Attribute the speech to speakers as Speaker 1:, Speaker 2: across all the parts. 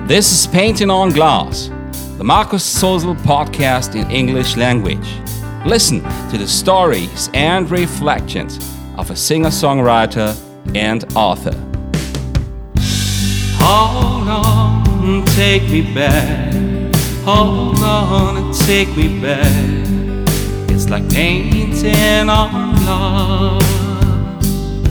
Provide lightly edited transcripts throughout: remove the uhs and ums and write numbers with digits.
Speaker 1: This is Painting on Glass, the Markus Sozel podcast in English language. Listen to the stories and reflections of a singer-songwriter and author.
Speaker 2: Hold on, take me back. Hold on and take me back. It's like painting on glass.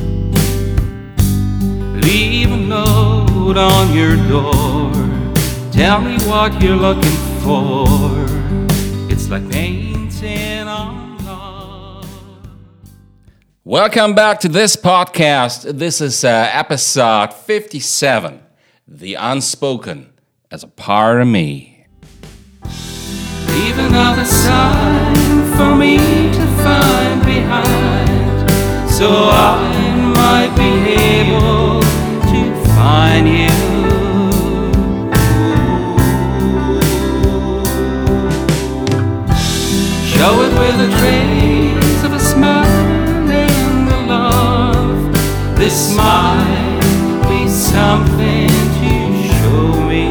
Speaker 2: Leave a note on your door. Tell me what you're looking for. It's like painting on glass.
Speaker 1: Welcome back to this podcast. This is episode 57, The Unspoken as a Part of Me.
Speaker 2: Leave another sign for me to find behind, so I might be able to find you. Show it with a trace of a smile and a love. This might be something to show me.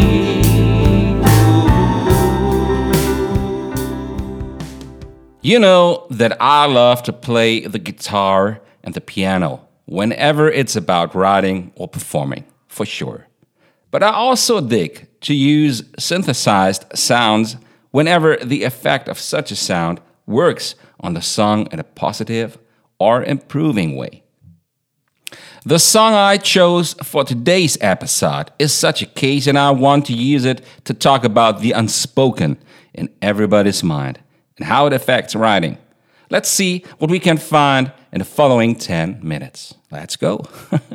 Speaker 1: You know that I love to play the guitar and the piano whenever it's about writing or performing, for sure. But I also dig to use synthesized sounds whenever the effect of such a sound works on the song in a positive or improving way. The song I chose for today's episode is such a case, and I want to use it to talk about the unspoken in everybody's mind and how it affects writing. Let's see what we can find in the following 10 minutes. Let's go.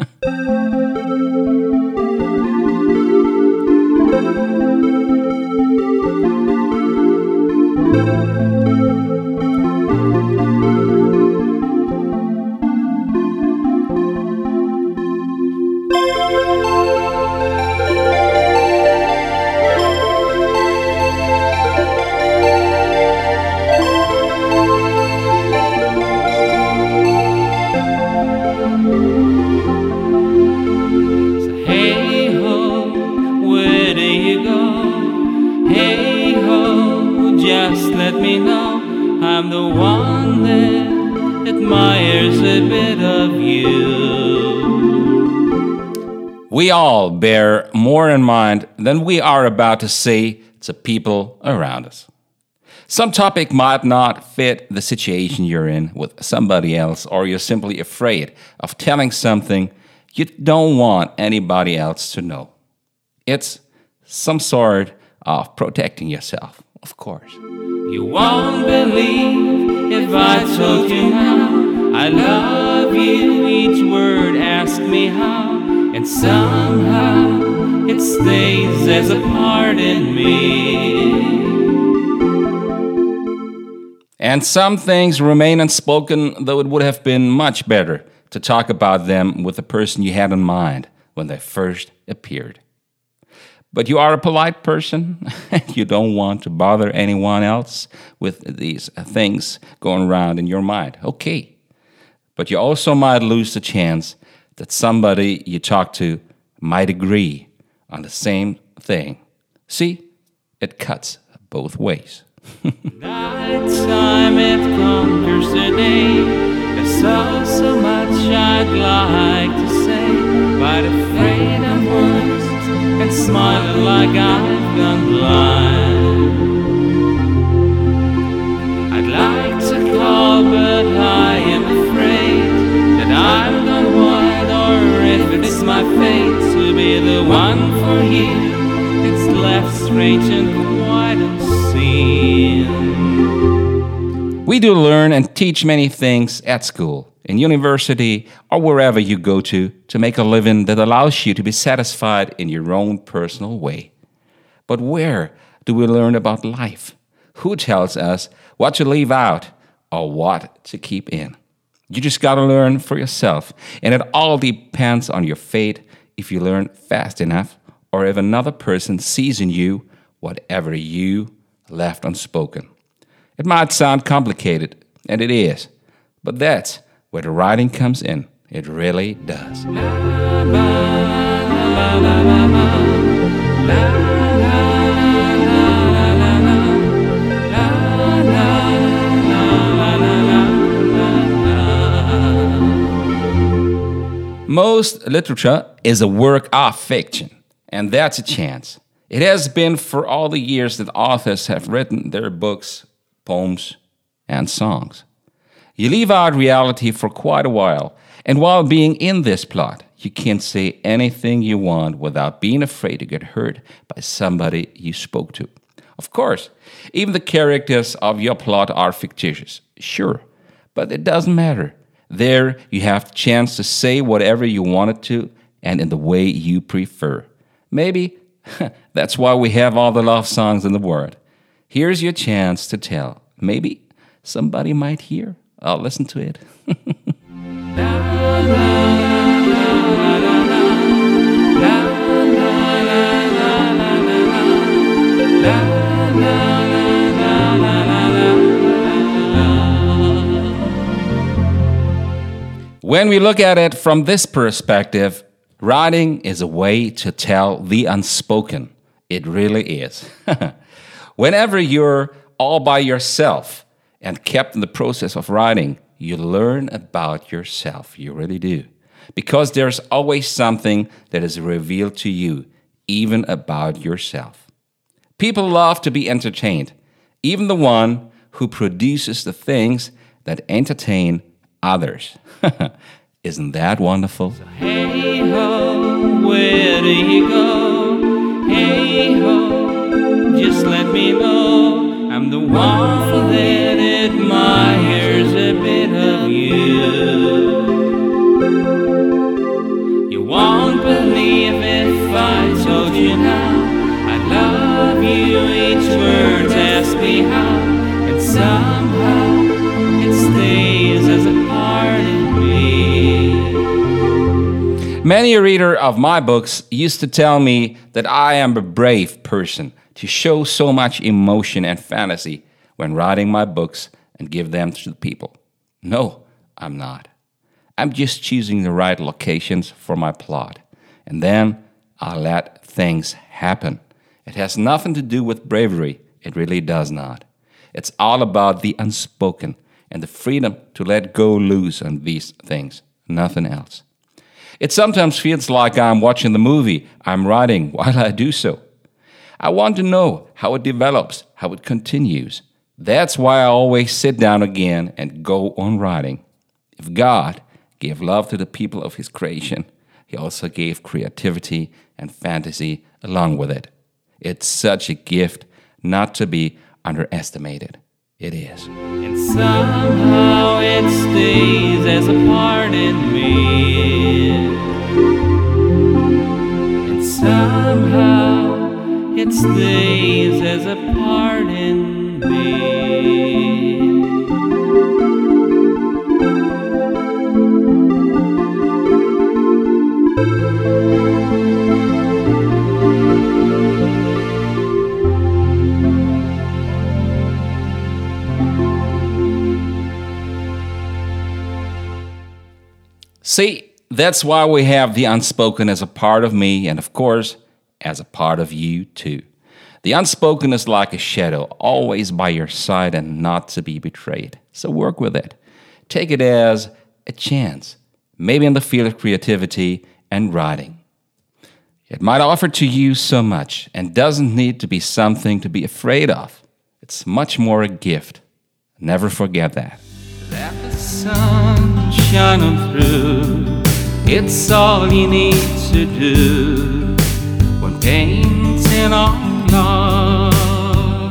Speaker 2: Hey ho, where do you go? Hey ho, just let me know. I'm the one that admires a bit of you.
Speaker 1: We all bear more in mind than we are about to say to people around us. Some topic might not fit the situation you're in with somebody else, or you're simply afraid of telling something you don't want anybody else to know. It's some sort of protecting yourself, of course.
Speaker 2: You won't believe if I told you now I love you. Each word ask me how, and somehow it stays as a part in me.
Speaker 1: And some things remain unspoken, though it would have been much better to talk about them with the person you had in mind when they first appeared. But you are a polite person, and you don't want to bother anyone else with these things going around in your mind. Okay. But you also might lose the chance that somebody you talk to might agree on the same thing. See, it cuts both ways.
Speaker 2: Nighttime it conquers the day. There's so much I'd like to say, but afraid of words and smiling like I've gone blind. I'd like to call, but I am afraid that I'm the one, or if it is my fate to be the one for you, it's left strange and quite unseen.
Speaker 1: We do learn and teach many things at school, in university, or wherever you go to make a living that allows you to be satisfied in your own personal way. But where do we learn about life? Who tells us what to leave out or what to keep in? You just gotta learn for yourself, and it all depends on your fate if you learn fast enough, or if another person sees in you whatever you left unspoken. It might sound complicated, and it is, but that's where the writing comes in. It really does.
Speaker 2: La, la, la, la, la, la.
Speaker 1: Most literature is a work of fiction, and that's a chance. It has been for all the years that authors have written their books, poems, and songs. You leave out reality for quite a while, and while being in this plot, you can't say anything you want without being afraid to get hurt by somebody you spoke to. Of course, even the characters of your plot are fictitious, sure, but it doesn't matter. There, you have the chance to say whatever you wanted to and in the way you prefer. Maybe that's why we have all the love songs in the world. Here's your chance to tell. Maybe somebody might hear. I'll listen to it. When we look at it from this perspective, writing is a way to tell the unspoken. It really is. Whenever you're all by yourself and kept in the process of writing, you learn about yourself. You really do. Because there's always something that is revealed to you, even about yourself. People love to be entertained, even the one who produces the things that entertain others. Isn't that wonderful?
Speaker 2: Hey ho, where do you go? Hey ho, just let me know. I'm the one that admires a bit of you. You won't believe if I told you now I love you, each word asks me how, and somehow it stays as a part of me.
Speaker 1: Many a reader of my books used to tell me that I am a brave person to show so much emotion and fantasy when writing my books and give them to the people. No, I'm not. I'm just choosing the right locations for my plot. And then I'll let things happen. It has nothing to do with bravery. It really does not. It's all about the unspoken and the freedom to let go loose on these things, nothing else. It sometimes feels like I'm watching the movie I'm writing while I do so. I want to know how it develops, how it continues. That's why I always sit down again and go on writing. If God gave love to the people of His creation, He also gave creativity and fantasy along with it. It's such a gift not to be underestimated. It is.
Speaker 2: And somehow it stays as a part in me. And somehow it stays as a part in me.
Speaker 1: See, that's why we have the unspoken as a part of me and, of course, as a part of you too. The unspoken is like a shadow, always by your side and not to be betrayed. So work with it. Take it as a chance, maybe in the field of creativity and writing. It might offer to you so much and doesn't need to be something to be afraid of. It's much more a gift. Never forget that.
Speaker 2: Let the sun shine on through. It's all you need to do when painting on glass.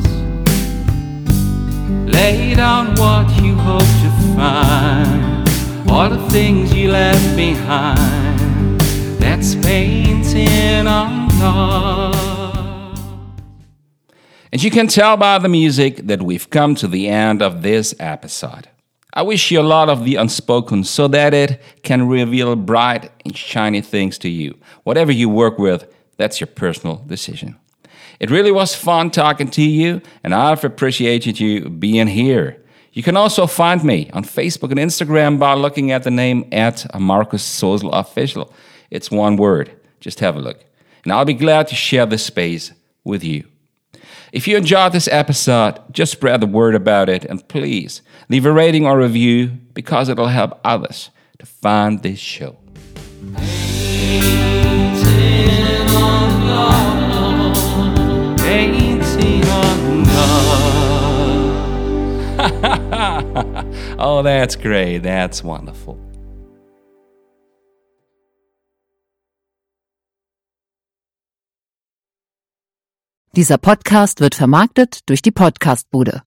Speaker 2: Lay down what you hope to find, all the things you left behind. That's painting on glass.
Speaker 1: And you can tell by the music that we've come to the end of this episode. I wish you a lot of the unspoken so that it can reveal bright and shiny things to you. Whatever you work with, that's your personal decision. It really was fun talking to you, and I've appreciated you being here. You can also find me on Facebook and Instagram by looking at the name @MarcusSoselOfficial. It's one word. Just have a look. and I'll be glad to share this space with you. If you enjoyed this episode, just spread the word about it, and please leave a rating or review because it'll help others to find this show. Oh, that's great. That's wonderful.
Speaker 3: Dieser Podcast wird vermarktet durch die Podcastbude.